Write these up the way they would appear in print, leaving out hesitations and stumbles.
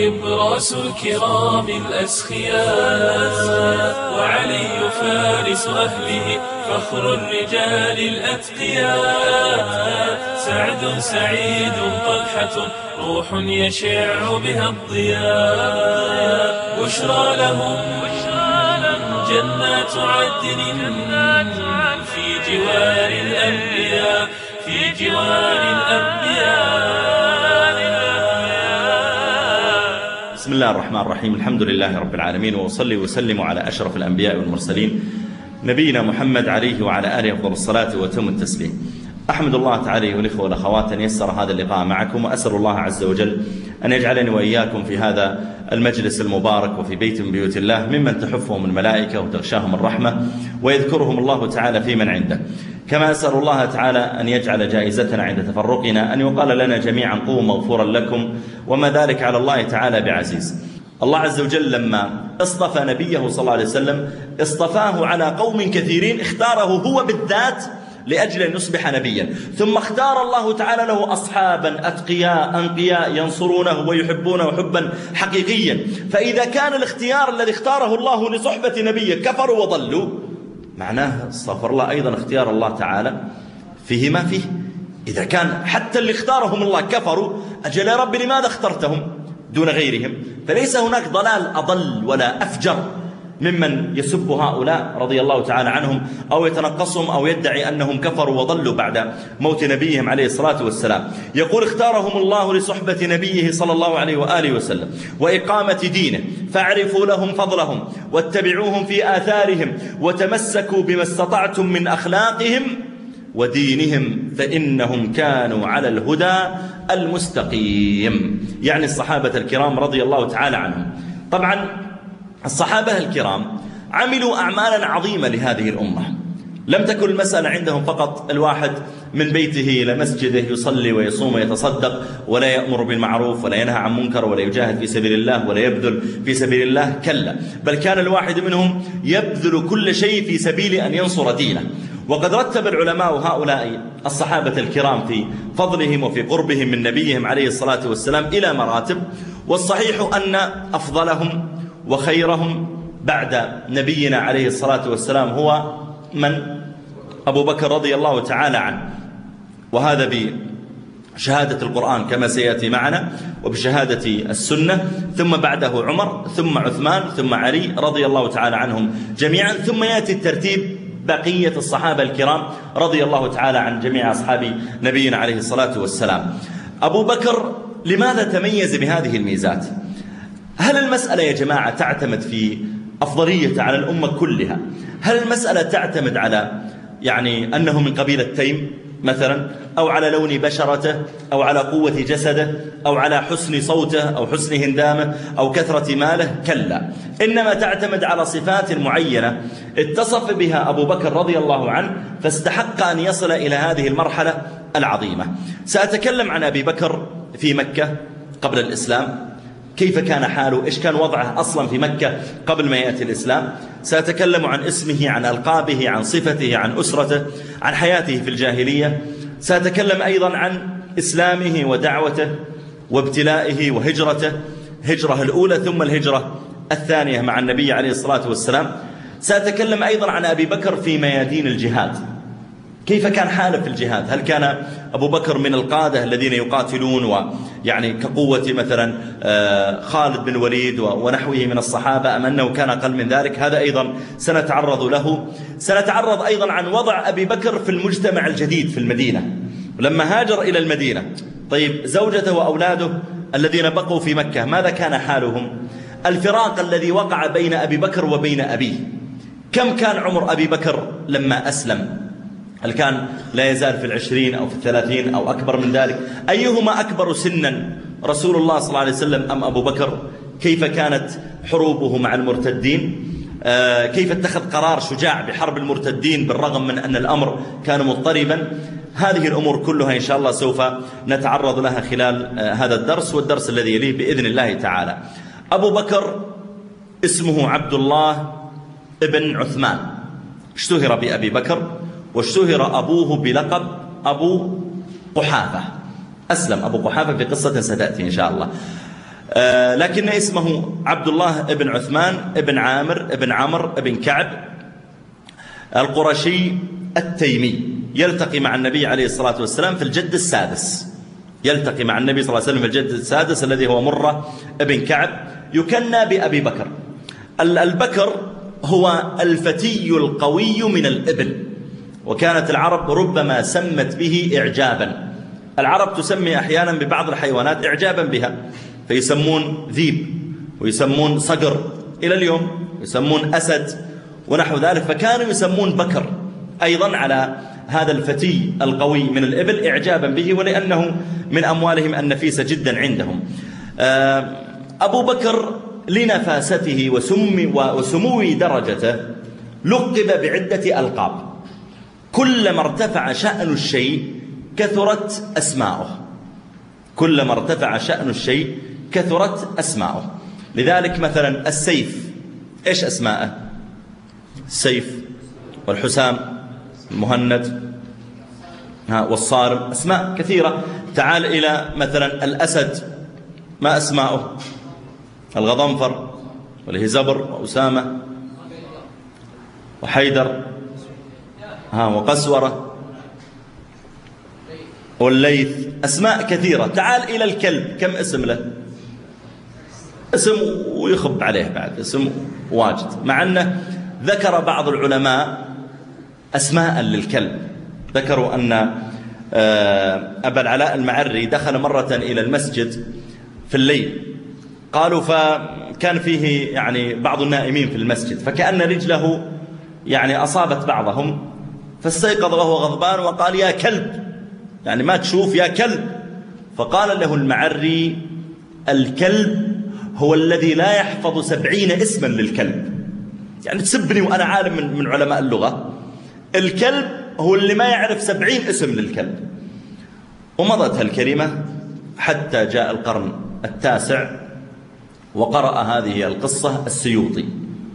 نبراس الكرام الأسخياء، وعلي فارس أهله فخر الرجال الأتقياء. سعد سعيد طلحة روح يشع بها الضياء. بشرى لهم جنات عدن في جوار الأنبياء، في جوار الأنبياء. بسم الله الرحمن الرحيم. الحمد لله رب العالمين، وأصلي وسلم على أشرف الأنبياء والمرسلين نبينا محمد عليه وعلى آله أفضل الصلاة وتم التسليم. أحمد الله تعالى والإخوة والأخوات أن يسر هذا اللقاء معكم، وأسأل الله عز وجل أن يجعلني وإياكم في هذا المجلس المبارك وفي بيت من بيوت الله ممن تحفهم الملائكة وتغشاهم الرحمة ويذكرهم الله تعالى في من عنده. كما أسأل الله تعالى أن يجعل جائزتنا عند تفرقنا أن يقال لنا جميعا قوموا مغفورا لكم، وما ذلك على الله تعالى بعزيز. الله عز وجل لما اصطفى نبيه صلى الله عليه وسلم اصطفاه على قوم كثيرين، اختاره هو بالذات لأجل أن يصبح نبيا، ثم اختار الله تعالى له أصحابا أتقياء أنقياء ينصرونه ويحبونه حبا حقيقيا. فإذا كان الاختيار الذي اختاره الله لصحبة نبيه كفروا وضلوا، معناه استغفر الله أيضا اختيار الله تعالى فيه ما فيه. إذا كان حتى اللي اختارهم الله كفروا، أجل يا رب لماذا اخترتهم دون غيرهم؟ فليس هناك ضلال أضل ولا أفجر ممن يسب هؤلاء رضي الله تعالى عنهم أو يتنقصهم أو يدعي أنهم كفروا وضلوا بعد موت نبيهم عليه الصلاة والسلام. يقول اختارهم الله لصحبة نبيه صلى الله عليه وآله وسلم وإقامة دينه، فاعرفوا لهم فضلهم واتبعوهم في آثارهم وتمسكوا بما استطعتم من أخلاقهم ودينهم فإنهم كانوا على الهدى المستقيم. يعني الصحابة الكرام رضي الله تعالى عنهم. طبعا الصحابة الكرام عملوا أعمالا عظيمة لهذه الأمة. لم تكن المسألة عندهم فقط الواحد من بيته إلى مسجده يصلي ويصوم ويتصدق ولا يأمر بالمعروف ولا ينهى عن منكر ولا يجاهد في سبيل الله ولا يبذل في سبيل الله، كلا، بل كان الواحد منهم يبذل كل شيء في سبيل أن ينصر دينه. وقد رتب العلماء هؤلاء الصحابة الكرام في فضلهم وفي قربهم من نبيهم عليه الصلاة والسلام إلى مراتب، والصحيح أن أفضلهم وخيرهم بعد نبينا عليه الصلاة والسلام هو من؟ أبو بكر رضي الله تعالى عنه، وهذا بشهادة القرآن كما سيأتي معنا وبشهادة السنة، ثم بعده عمر ثم عثمان ثم علي رضي الله تعالى عنهم جميعا، ثم يأتي الترتيب بقية الصحابة الكرام رضي الله تعالى عن جميع أصحاب نبينا عليه الصلاة والسلام. أبو بكر لماذا تميز بهذه الميزات؟ هل المسألة يا جماعة تعتمد في أفضلية على الأمة كلها؟ هل المسألة تعتمد على يعني أنه من قبيلة تيم مثلا، أو على لون بشرته، أو على قوة جسده، أو على حسن صوته، أو حسن هندامه، أو كثرة ماله؟ كلا، إنما تعتمد على صفات معينة اتصف بها أبو بكر رضي الله عنه فاستحق أن يصل إلى هذه المرحلة العظيمة. سأتكلم عن أبي بكر في مكة قبل الإسلام، كيف كان حاله، إيش كان وضعه أصلا في مكة قبل ما يأتي الإسلام. سأتكلم عن اسمه، عن ألقابه، عن صفته، عن أسرته، عن حياته في الجاهلية. سأتكلم أيضا عن إسلامه ودعوته وابتلائه وهجرته، هجرة الأولى ثم الهجرة الثانية مع النبي عليه الصلاة والسلام. سأتكلم أيضا عن أبي بكر في ميادين الجهاد، كيف كان حاله في الجهاد. هل كان أبو بكر من القادة الذين يقاتلون ويعني كقوة مثلا خالد بن الوليد ونحوه من الصحابة، أم أنه كان أقل من ذلك؟ هذا أيضا سنتعرض له. سنتعرض أيضا عن وضع أبي بكر في المجتمع الجديد في المدينة لما هاجر إلى المدينة. طيب زوجته وأولاده الذين بقوا في مكة ماذا كان حالهم؟ الفراق الذي وقع بين أبي بكر وبين أبيه، كم كان عمر أبي بكر لما أسلم؟ هل كان لا يزال في 20 أو في 30 أو أكبر من ذلك؟ أيهما أكبر سنا، رسول الله صلى الله عليه وسلم أم أبو بكر؟ كيف كانت حروبه مع المرتدين؟ كيف اتخذ قرار شجاع بحرب المرتدين بالرغم من أن الأمر كان مضطربا؟ هذه الأمور كلها إن شاء الله سوف نتعرض لها خلال هذا الدرس والدرس الذي يليه بإذن الله تعالى. أبو بكر اسمه عبد الله ابن عثمان، اشتهر بأبي بكر، واشتهر أبوه بلقب أبو قحافة. أسلم أبو قحافة في قصة ستأتي إن شاء الله. لكن اسمه عبد الله بن عثمان بن عامر بن عمرو بن كعب القرشي التيمي، يلتقي مع النبي عليه الصلاة والسلام في الجد السادس، يلتقي مع النبي صلى الله عليه وسلم في الجد السادس الذي هو مرة بن كعب، يكنى بأبي بكر. البكر هو الفتي القوي من الإبل، وكانت العرب ربما سمت به إعجابا. العرب تسمي أحيانا ببعض الحيوانات إعجابا بها، فيسمون ذيب ويسمون صقر إلى اليوم، يسمون أسد ونحو ذلك، فكانوا يسمون بكر أيضا على هذا الفتي القوي من الإبل إعجابا به، ولأنه من أموالهم النفيسة جدا عندهم. أبو بكر لنفاسته وسمو درجته لقب بعدة ألقاب، كلما ارتفع شأن الشيء كثرت أسماؤه، كلما ارتفع شأن الشيء كثرت أسماؤه. لذلك مثلا السيف إيش أسماءه؟ السيف والحسام المهند والصارم، أسماء كثيرة. تعال إلى مثلا الأسد، ما أسماؤه؟ الغضنفر والهزبر وأسامة وحيدر وقسورة والليث، أسماء كثيرة. تعال إلى الكلب، كم اسم له؟ اسم ويخب عليه بعد اسم واجد، مع أنه ذكر بعض العلماء أسماء للكلب. ذكروا أن أبا العلاء المعري دخل مرة إلى المسجد في الليل، قالوا فكان فيه يعني بعض النائمين في المسجد، فكأن رجله يعني أصابت بعضهم، فاستيقظ وهو غضبان وقال يا كلب، يعني ما تشوف يا كلب. فقال له المعري الكلب هو الذي لا يحفظ 70 اسما للكلب، يعني تسبني وأنا عالم من علماء اللغة، الكلب هو اللي ما يعرف 70 اسم للكلب. ومضت هالكلمة حتى جاء القرن التاسع وقرأ هذه القصة السيوطي،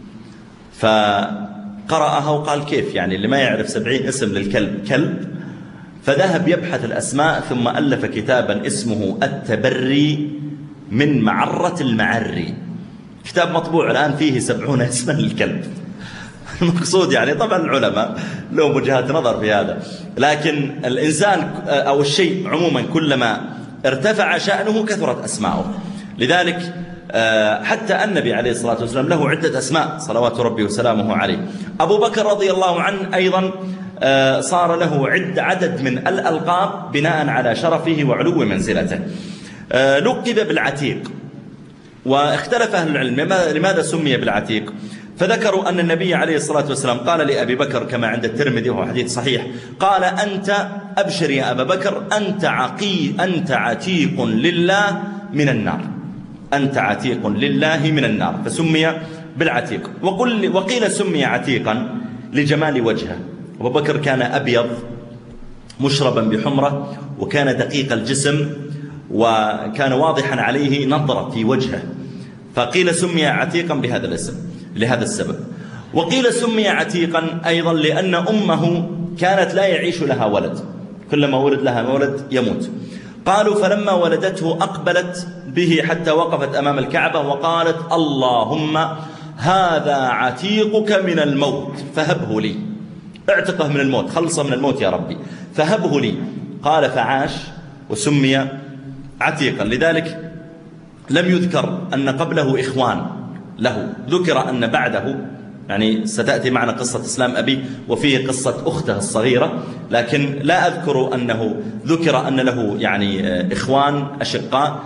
فقرأها وقال كيف يعني اللي ما يعرف 70 اسم للكلب كلب؟ فذهب يبحث الأسماء ثم ألف كتابا اسمه التبري من معرة المعري، كتاب مطبوع الآن فيه 70 اسما للكلب. المقصود يعني طبعا العلماء لهم وجهات نظر في هذا، لكن الإنسان أو الشيء عموما كلما ارتفع شأنه كثرت أسماؤه. لذلك حتى النبي عليه الصلاة والسلام له عدة أسماء صلوات ربي وسلامه عليه. أبو بكر رضي الله عنه أيضا صار له عدد من الألقاب بناء على شرفه وعلو منزلته. لقب بالعتيق، واختلف أهل العلم لماذا سمي بالعتيق، فذكروا أن النبي عليه الصلاة والسلام قال لأبي بكر كما عند الترمذي وهو حديث صحيح، قال أنت أبشر يا أبا بكر أنت عتيق لله من النار، أنت عتيق لله من النار، فسمي بالعتيق. وقيل سمي عتيقا لجمال وجهه. أبو بكر كان أبيض مشربا بحمرة، وكان دقيق الجسم، وكان واضحا عليه نظرة في وجهه، فقيل سمي عتيقا بهذا الاسم لهذا السبب. وقيل سمي عتيقا أيضا لأن أمه كانت لا يعيش لها ولد، كلما ولد لها ولد يموت. قالوا فلما ولدته أقبلت به حتى وقفت أمام الكعبة وقالت اللهم هذا عتيقك من الموت فهبه لي، اعتقه من الموت، خلصه من الموت يا ربي فهبه لي. قال فعاش وسمي عتيقا. لذلك لم يذكر أن قبله إخوان له، ذكر أن بعده، يعني ستأتي معنا قصة إسلام أبي وفيه قصة أخته الصغيرة، لكن لا أذكر أنه ذكر أن له يعني إخوان أشقاء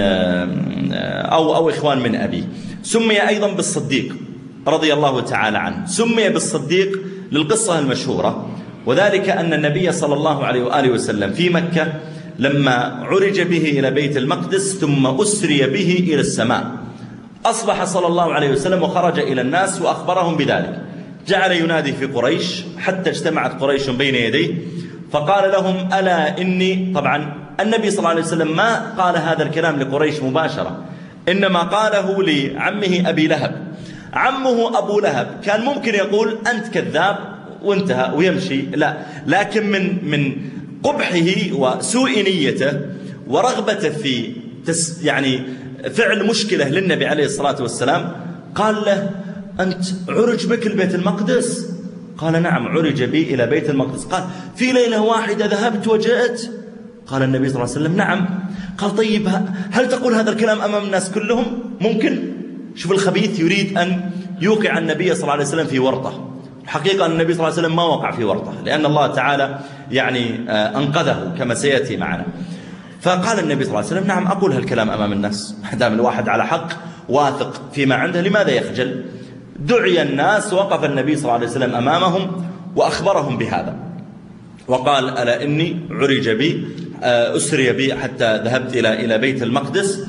أو إخوان من أبي. سمي أيضا بالصديق رضي الله تعالى عنه، سمي بالصديق للقصة المشهورة، وذلك أن النبي صلى الله عليه وآله وسلم في مكة لما عرج به إلى بيت المقدس ثم أسري به إلى السماء، أصبح صلى الله عليه وسلم وخرج إلى الناس وأخبرهم بذلك، جعل ينادي في قريش حتى اجتمعت قريش بين يديه، فقال لهم ألا إني، طبعا النبي صلى الله عليه وسلم ما قال هذا الكلام لقريش مباشرة، إنما قاله لعمه أبي لهب. عمه أبو لهب كان ممكن يقول أنت كذاب وانتهى ويمشي، لا، لكن من قبحه وسوء نيته ورغبته في يعني فعل مشكلة للنبي عليه الصلاة والسلام، قال له: أنت عرج بك البيت المقدس؟ قال: نعم عرج بي إلى بيت المقدس. قال: في ليلة واحدة ذهبت وجئت؟ قال النبي صلى الله عليه وسلم: نعم. قال: طيب هل تقول هذا الكلام أمام الناس كلهم؟ ممكن. شوف الخبيث يريد أن يوقع النبي صلى الله عليه وسلم في ورطة. الحقيقة أن النبي صلى الله عليه وسلم ما وقع في ورطة، لأن الله تعالى يعني أنقذه كما سيأتي معنا. فقال النبي صلى الله عليه وسلم: نعم أقول هالكلام أمام الناس، ما دام الواحد على حق واثق فيما عنده لماذا يخجل؟ دعي الناس، وقف النبي صلى الله عليه وسلم أمامهم وأخبرهم بهذا، وقال: ألا إني عرج بي، أسري بي حتى ذهبت إلى بيت المقدس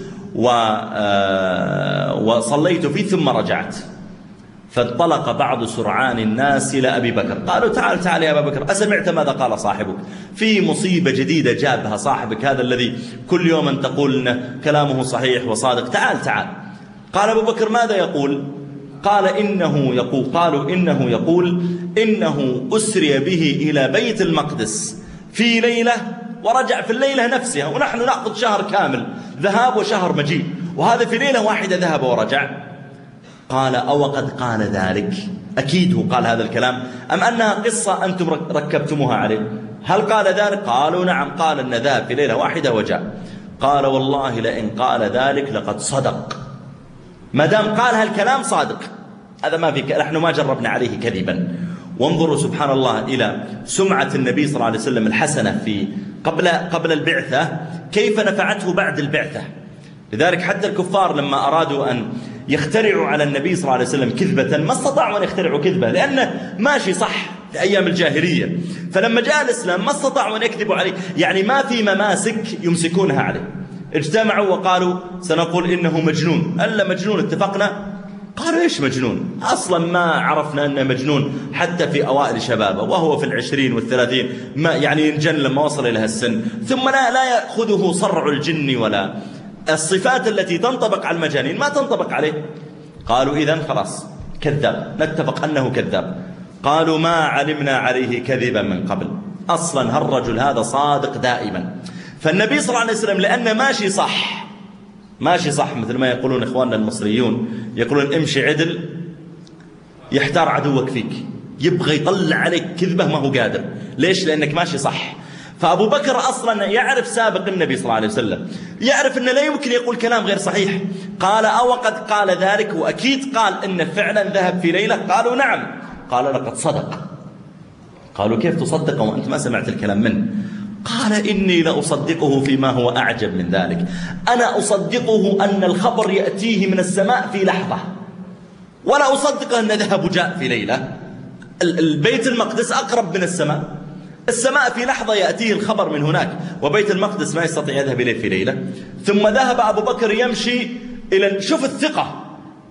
وصليت فيه ثم رجعت. فانطلق بعض سرعان الناس إلى أبي بكر، قالوا: تعال يا أبا بكر، أسمعت ماذا قال صاحبك؟ في مصيبة جديدة جابها صاحبك هذا الذي كل يوم أن تقول إنه كلامه صحيح وصادق، تعال. قال أبو بكر: ماذا يقول؟ قال: قالوا إنه يقول إنه أسري به إلى بيت المقدس في ليلة ورجع في الليلة نفسها، ونحن نأخذ شهر كامل ذهاب وشهر مجيء، وهذا في ليلة واحدة ذهب ورجع. قال: أو قد قال ذلك؟ أكيد هو قال هذا الكلام، أم أنها قصة أنتم ركبتموها عليه؟ هل قال ذلك؟ قالوا: نعم، قال أن ذهب في ليلة واحدة وجاء. قال: والله لئن قال ذلك لقد صدق. ما دام قال هالكلام صادق، هذا ما في، نحن ما جربنا عليه كذبا. وانظروا سبحان الله إلى سمعة النبي صلى الله عليه وسلم الحسنة في قبل البعثة، كيف نفعته بعد البعثة. لذلك حتى الكفار لما أرادوا أن يخترعوا على النبي صلى الله عليه وسلم كذبة ما استطاعوا أن يخترعوا كذبة، لأنه ماشي صح في أيام الجاهلية. فلما جاء الإسلام ما استطاعوا أن يكذبوا عليه، يعني ما في مماسك يمسكونها عليه. اجتمعوا وقالوا: سنقول إنه مجنون. ألا مجنون اتفقنا؟ قالوا: إيش مجنون؟ أصلا ما عرفنا أنه مجنون حتى في أوائل شبابه، وهو في 20 و30 ما يعني ينجن لما وصل إلى هالسن. ثم لا يأخذه صرع الجن ولا الصفات التي تنطبق على المجانين ما تنطبق عليه. قالوا: إذن خلاص كذاب، نتفق أنه كذاب. قالوا: ما علمنا عليه كذبا من قبل، أصلا هالرجل هذا صادق دائما. فالنبي صلى الله عليه وسلم لأنه ماشي صح مثل ما يقولون إخواننا المصريون، يقولون: امشي عدل يحتار عدوك فيك، يبغى يطلع عليك كذبة ما هو قادر. ليش؟ لأنك ماشي صح. فأبو بكر أصلا يعرف سابق النبي صلى الله عليه وسلم، يعرف أنه لا يمكن يقول كلام غير صحيح. قال: أو قد قال ذلك؟ وأكيد قال إنه فعلا ذهب في ليلة. قالوا: نعم. قال: لقد صدق. قالوا: كيف تصدقه وأنت ما سمعت الكلام منه؟ قال: إني لأصدقه فيما هو أعجب من ذلك، أنا أصدقه أن الخبر يأتيه من السماء في لحظة، ولا أصدقه أن ذهب وجاء في ليلة. البيت المقدس أقرب من السماء في لحظة يأتيه الخبر من هناك، وبيت المقدس ما يستطيع يذهب إليه في ليلة. ثم ذهب أبو بكر يمشي إلى، شوف الثقة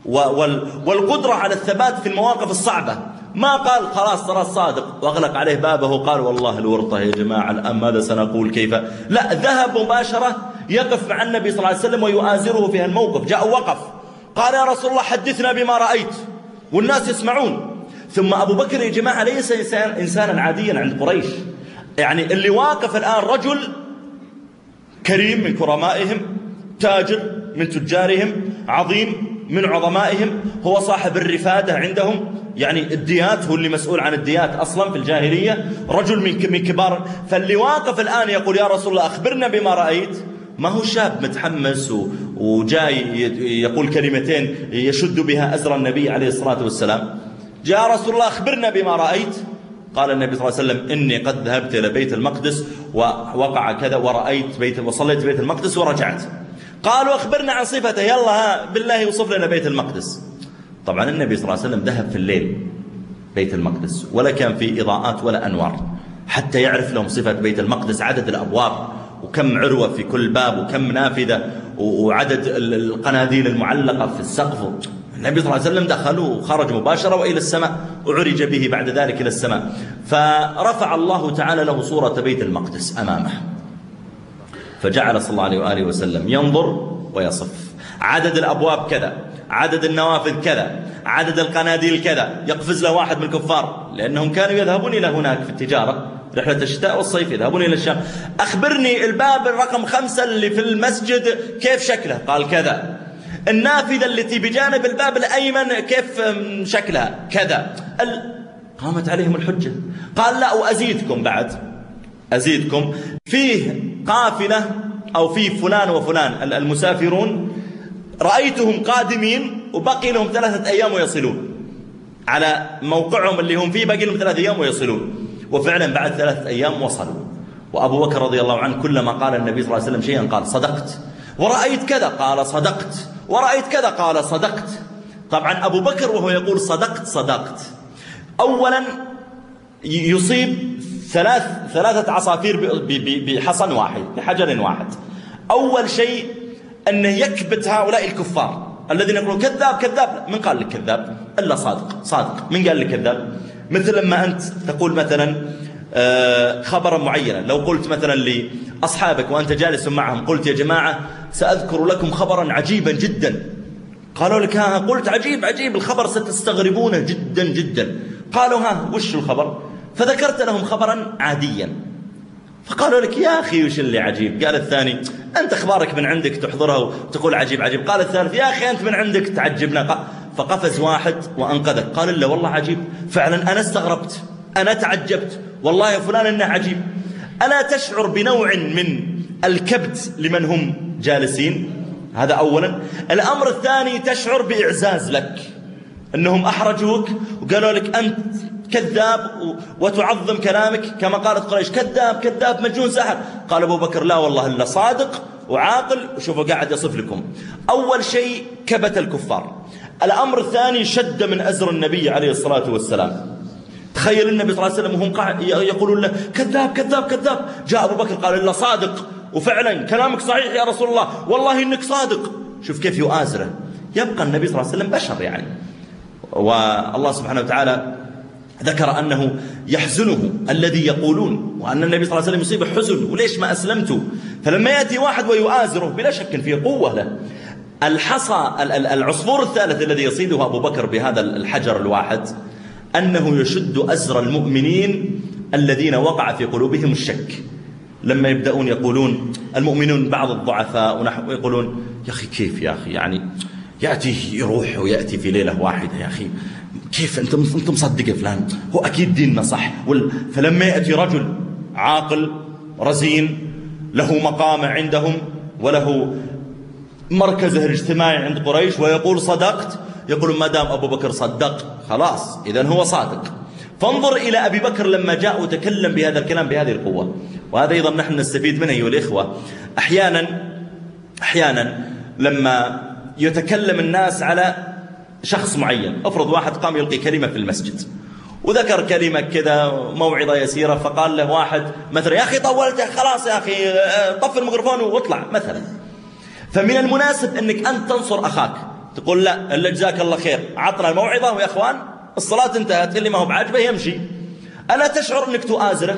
والقدرة على الثبات في المواقف الصعبة. ما قال خلاص ترى صادق وأغلق عليه بابه وقال: والله الورطة يا جماعة الآن ماذا سنقول كيف؟ لا، ذهب مباشرة يقف مع النبي صلى الله عليه وسلم ويؤازره في هالموقف. جاء وقف قال: يا رسول الله حدثنا بما رأيت، والناس يسمعون. ثم أبو بكر يا جماعة ليس إنسانا عاديا عند قريش، يعني اللي واقف الآن رجل كريم من كرمائهم، تاجر من تجارهم، عظيم من عظمائهم، هو صاحب الرفادة عندهم، يعني الديات، هو اللي مسؤول عن الديات أصلا في الجاهلية، رجل من كبار. فاللي واقف الآن يقول: يا رسول الله أخبرنا بما رأيت، ما هو شاب متحمس وجاي يقول كلمتين يشد بها أزر النبي عليه الصلاة والسلام. جاء رسول الله: أخبرنا بما رأيت. قال النبي صلى الله عليه وسلم: إني قد ذهبت إلى بيت المقدس ووقع كذا ورأيت وصليت بيت المقدس ورجعت. قالوا: أخبرنا عن صفته، يلا بالله وصف لنا بيت المقدس. طبعا النبي صلى الله عليه وسلم ذهب في الليل بيت المقدس، ولا كان في إضاءات ولا أنوار حتى يعرف لهم صفة بيت المقدس، عدد الأبواب وكم عروة في كل باب وكم نافذة وعدد القناديل المعلقة في السقف. النبي صلى الله عليه وسلم دخل وخرج مباشرة وإلى السماء، وعرج به بعد ذلك إلى السماء. فرفع الله تعالى له صورة بيت المقدس أمامه، فجعل صلى الله عليه وآله وسلم ينظر ويصف: عدد الأبواب كذا، عدد النوافذ كذا، عدد القناديل كذا. يقفز له واحد من الكفار لأنهم كانوا يذهبون إلى هناك في التجارة، رحلة الشتاء والصيف يذهبون إلى الشام. أخبرني الباب الرقم 5 اللي في المسجد كيف شكله؟ قال كذا. النافذة التي بجانب الباب الأيمن كيف شكلها كذا. قامت عليهم الحجة. قال لا، وأزيدكم بعد، أزيدكم، فيه قافلة أو فيه فلان وفلان المسافرون رأيتهم قادمين وبقي لهم 3 أيام ويصلون على موقعهم اللي هم فيه، بقي لهم 3 أيام ويصلون. وفعلا بعد 3 أيام وصلوا. وأبو بكر رضي الله عنه كلما قال النبي صلى الله عليه وسلم شيئا قال صدقت، ورأيت كذا قال صدقت، ورأيت كذا قال صدقت. طبعا أبو بكر وهو يقول صدقت أولا يصيب 3 عصافير بحصن واحد، بحجر واحد. أول شيء أنه يكبت هؤلاء الكفار الذين يقولون كذاب كذاب. من قال لك كذاب؟ إلا صادق. من قال لك كذاب؟ مثل لما أنت تقول مثلا خبرا معينا، لو قلت مثلا لأصحابك وأنت جالس معهم، قلت يا جماعة سأذكر لكم خبرا عجيبا جدا، قالوا لك ها، قلت عجيب الخبر ستستغربونه جدا جدا. قالوا ها وش الخبر؟ فذكرت لهم خبرا عاديا، فقالوا لك يا أخي وش اللي عجيب؟ قال الثاني أنت أخبارك من عندك تحضرها وتقول عجيب. قال الثالث يا أخي أنت من عندك تعجبنا. فقفز واحد وأنقذك، قال لا والله عجيب، فعلا أنا استغربت، أنا تعجبت، والله يا فلان إنه عجيب. ألا تشعر بنوع من الكبت لمن هم جالسين؟ هذا أولا. الأمر الثاني تشعر بإعزاز لك، أنهم أحرجوك وقالوا لك أنت كذاب وتعظم كلامك، كما قالت قريش كذاب مجنون ساحر. قال أبو بكر لا والله إلا صادق وعاقل، وشوفوا قاعد يصف لكم. أول شيء كبت الكفار. الأمر الثاني شد من أزر النبي عليه الصلاة والسلام. تخيل النبي صلى الله عليه وسلم وهم يقولون له كذاب. جاء أبو بكر قال إلا صادق، وفعلا كلامك صحيح يا رسول الله، والله إنك صادق. شوف كيف يؤازره. يبقى النبي صلى الله عليه وسلم بشر يعني، والله سبحانه وتعالى ذكر أنه يحزنه الذي يقولون، وأن النبي صلى الله عليه وسلم يصيب حزن وليش ما أسلمتوا. فلما يأتي واحد ويؤازره بلا شك فيه قوة له. الحصى العصفور الثالث الذي يصيده أبو بكر بهذا الحجر الواحد أنه يشد أزر المؤمنين الذين وقع في قلوبهم الشك. لما يبدأون يقولون المؤمنون بعض الضعفاء ونحو يقولون يا أخي كيف يا أخي يعني يأتي يروح ويأتي في ليلة واحدة، يا أخي كيف أنت مصدق فلان، هو أكيد ديننا صح. فلما يأتي رجل عاقل رزين له مقامة عندهم وله مركزه الاجتماعي عند قريش ويقول صدقت، يقول ما دام أبو بكر صدق خلاص إذن هو صادق. فانظر إلى أبي بكر لما جاء وتكلم بهذا الكلام بهذه القوة. وهذا أيضا نحن نستفيد منه أيها الإخوة. أحيانا لما يتكلم الناس على شخص معين، افرض واحد قام يلقي كلمة في المسجد وذكر كلمة كذا موعظة يسيرة، فقال له واحد مثلا يا أخي طولت خلاص يا أخي طف الميكروفون واطلع مثلا. فمن المناسب أنك أنت تنصر أخاك، تقول لا إلا جزاك الله خير عطنا الموعظة ويا أخوان الصلاة انتهت، اللي ما هو بعاجبه يمشي. ألا تشعر أنك تؤازره؟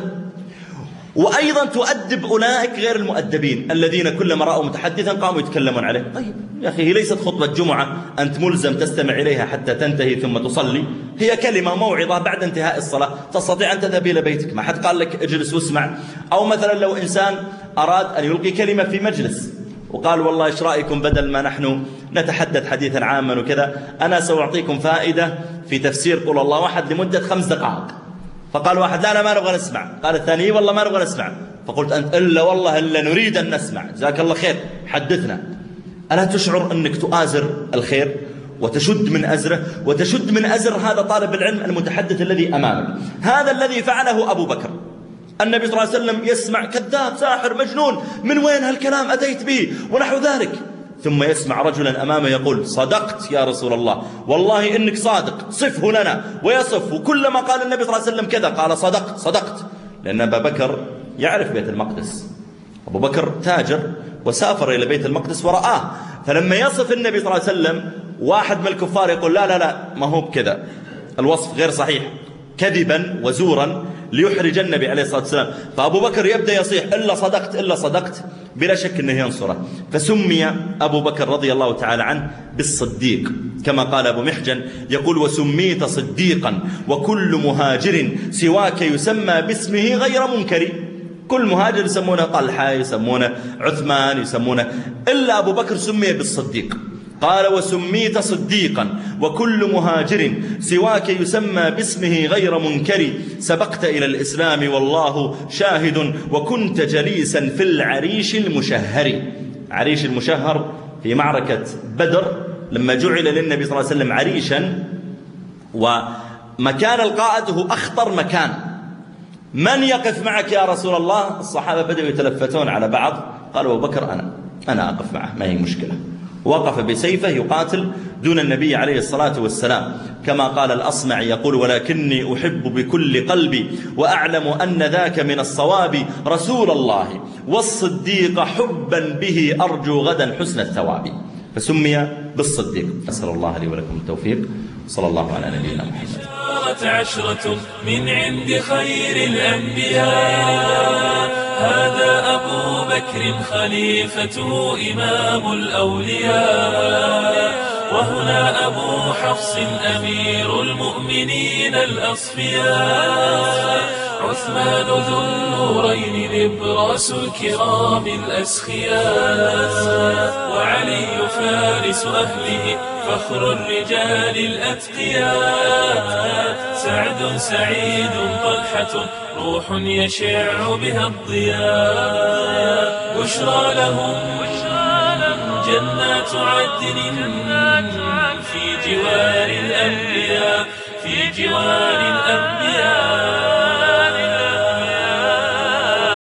وأيضا تؤدب أولئك غير المؤدبين الذين كلما رأوا متحدثا قاموا يتكلمون عليه. طيب يا أخي هي ليست خطبة جمعة أنت ملزم تستمع إليها حتى تنتهي ثم تصلي، هي كلمة موعظة بعد انتهاء الصلاة تستطيع أن تذهب إلى بيتك، ما حد قال لك اجلس واسمع. أو مثلا لو إنسان أراد أن يلقي كلمة في مجلس وقال والله إيش رأيكم بدل ما نحن نتحدث حديثا عاما وكذا، أنا سأعطيكم فائدة في تفسير قول الله واحد لمدة 5 دقائق. فقال واحد لا ما نبغى نسمع، قال الثاني والله ما نبغى نسمع، فقلت أنت إلا والله إلا نريد أن نسمع، جزاك الله خير حدثنا. ألا تشعر أنك تؤازر الخير وتشد من أزره وتشد من أزر هذا طالب العلم المتحدث الذي أمامك؟ هذا الذي فعله أبو بكر. النبي صلى الله عليه وسلم يسمع كذاب ساحر مجنون، من وين هالكلام أتيت به ونحو ذلك، ثم يسمع رجلا أمامه يقول صدقت يا رسول الله، والله إنك صادق صفه لنا، ويصف. وكلما قال النبي صلى الله عليه وسلم كذا قال صدقت. لأن أبا بكر يعرف بيت المقدس، أبو بكر تاجر وسافر إلى بيت المقدس ورآه. فلما يصف النبي صلى الله عليه وسلم واحد من الكفار يقول لا ما هو بكذا، الوصف غير صحيح، كذبا وزورا ليحرج النبي عليه الصلاة والسلام. فأبو بكر يبدأ يصيح إلا صدقت، بلا شك أنه ينصره. فسمي أبو بكر رضي الله تعالى عنه بالصديق، كما قال أبو محجن يقول وسميت صديقا وكل مهاجر سواك يسمى باسمه غير منكر. كل مهاجر يسمونه طلحة، يسمونه عثمان، يسمونه، إلا أبو بكر سمي بالصديق. قال وسميت صديقا وكل مهاجر سواك يسمى باسمه غير منكر، سبقت إلى الإسلام والله شاهد، وكنت جليسا في العريش المشهر. عريش المشهر في معركة بدر لما جعل للنبي صلى الله عليه وسلم عريشا، ومكان القائد أخطر مكان. من يقف معك يا رسول الله؟ الصحابة بدأوا يتلفتون على بعض، قال أبو بكر أنا أقف معه، ما هي مشكلة. وقف بسيفه يقاتل دون النبي عليه الصلاة والسلام، كما قال الأصمع يقول ولكني أحب بكل قلبي وأعلم أن ذاك من الصواب رسول الله والصديق حبا به أرجو غدا حسن الثواب، فسمي بالصديق. أسأل الله لي ولكم التوفيق، صلى الله على نبينا محمد. عشرة من عند خير الأنبياء، هذا أبو بكر خليفته إمام الأولياء، وهنا أبو حفص أمير المؤمنين الأصفياء، عثمان ذو النورين نبراس الكرام الأسخياء، وعلي فارس أهله فخر الرجال الأتقياء، سعد سعيد طلحة روح يشع بها الضياء، بشرى لهم جنات عدن في جوار الأنبياء، في جوار الأنبياء.